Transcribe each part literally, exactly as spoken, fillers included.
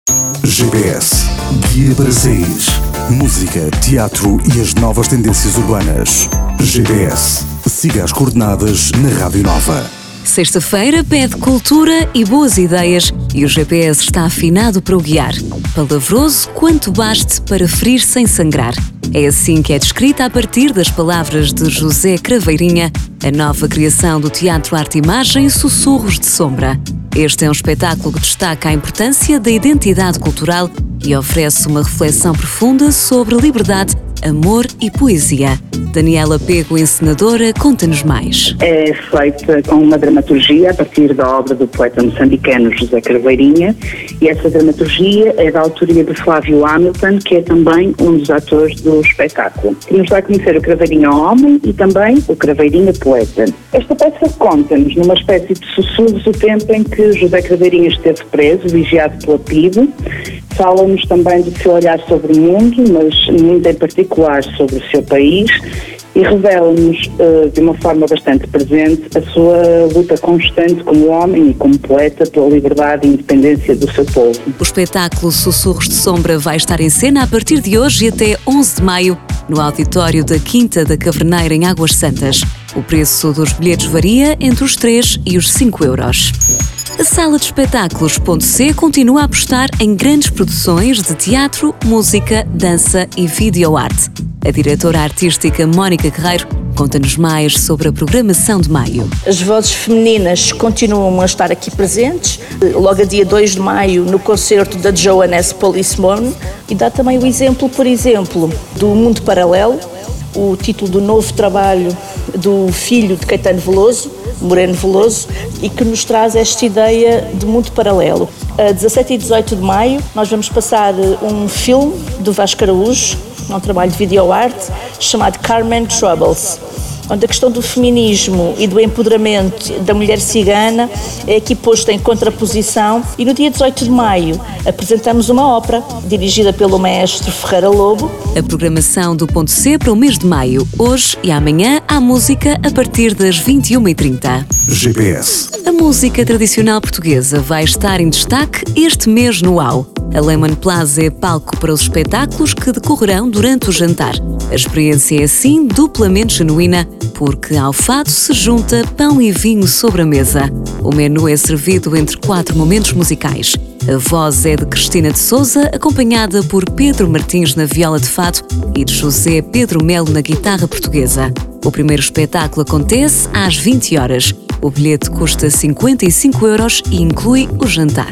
G P S, guia para saís. Música, teatro e as novas tendências urbanas. G P S, siga as coordenadas na Rádio Nova. Sexta-feira pede cultura e boas ideias e o G P S está afinado para o guiar. Palavroso quanto baste para ferir sem sangrar. É assim que é descrita a partir das palavras de José Craveirinha a nova criação do Teatro Arte Imagem Sussurros de Sombra. Este é um espetáculo que destaca a importância da identidade cultural e oferece uma reflexão profunda sobre liberdade, amor e poesia. Daniela Pego, encenadora, conta-nos mais. É feita com uma dramaturgia a partir da obra do poeta moçambicano José Craveirinha, e essa dramaturgia é da autoria de Flávio Hamilton, que é também um dos atores do espetáculo, que nos dá a conhecer o Craveirinha homem e também o Craveirinha poeta. Esta peça conta-nos, numa espécie de sussurros, o tempo em que José Craveirinha esteve preso, vigiado pela P I D. Fala-nos também do seu olhar sobre o mundo, mas muito em particular sobre o seu país, e revela-nos uh, de uma forma bastante presente a sua luta constante como homem e como poeta pela liberdade e independência do seu povo. O espetáculo Sussurros de Sombra vai estar em cena a partir de hoje e até onze de maio no auditório da Quinta da Caverneira, em Águas Santas. O preço dos bilhetes varia entre os três e os cinco euros. A Sala de Espetáculos Ponto C continua a apostar em grandes produções de teatro, música, dança e videoarte. A diretora artística Mónica Guerreiro conta-nos mais sobre a programação de maio. As vozes femininas continuam a estar aqui presentes, logo a dia dois de maio no concerto da Johannes Polismon, e dá também o exemplo, por exemplo, do Mundo Paralelo, o título do novo trabalho do filho de Caetano Veloso, Moreno Veloso, e que nos traz esta ideia de mundo paralelo. A dezassete e dezoito de maio nós vamos passar um filme do Vasco Araújo, um trabalho de videoarte, chamado Carmen Troubles, onde a questão do feminismo e do empoderamento da mulher cigana é aqui posta em contraposição. E no dia dezoito de maio apresentamos uma ópera dirigida pelo maestro Ferreira Lobo. A programação do Ponto C para o mês de maio. Hoje e amanhã há música a partir das vinte e uma e trinta. G P S. A música tradicional portuguesa vai estar em destaque este mês no A U. A Lemon Plaza é palco para os espetáculos que decorrerão durante o jantar. A experiência é assim duplamente genuína, porque ao fado se junta pão e vinho sobre a mesa. O menu é servido entre quatro momentos musicais. A voz é de Cristina de Souza, acompanhada por Pedro Martins na viola de fado e de José Pedro Melo na guitarra portuguesa. O primeiro espetáculo acontece às vinte horas. O bilhete custa cinquenta e cinco euros e inclui o jantar.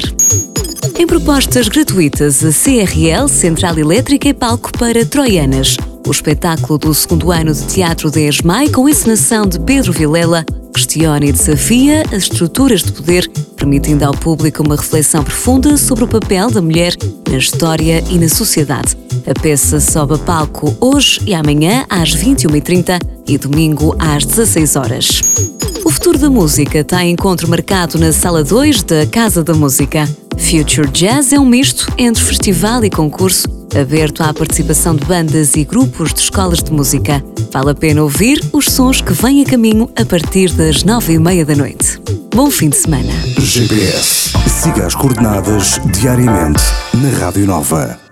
Em propostas gratuitas, a C R L, Central Elétrica, é palco para Troianas. O espetáculo do segundo ano de teatro da ESMAI, com encenação de Pedro Vilela, questiona e desafia as estruturas de poder, permitindo ao público uma reflexão profunda sobre o papel da mulher na história e na sociedade. A peça sobe a palco hoje e amanhã às vinte e uma e trinta e domingo às dezasseis horas. O futuro da música tem encontro marcado na Sala dois da Casa da Música. Future Jazz é um misto entre festival e concurso, aberto à participação de bandas e grupos de escolas de música. Vale a pena ouvir os sons que vêm a caminho a partir das nove e meia da noite. Bom fim de semana. G P S. Siga as coordenadas diariamente na Rádio Nova.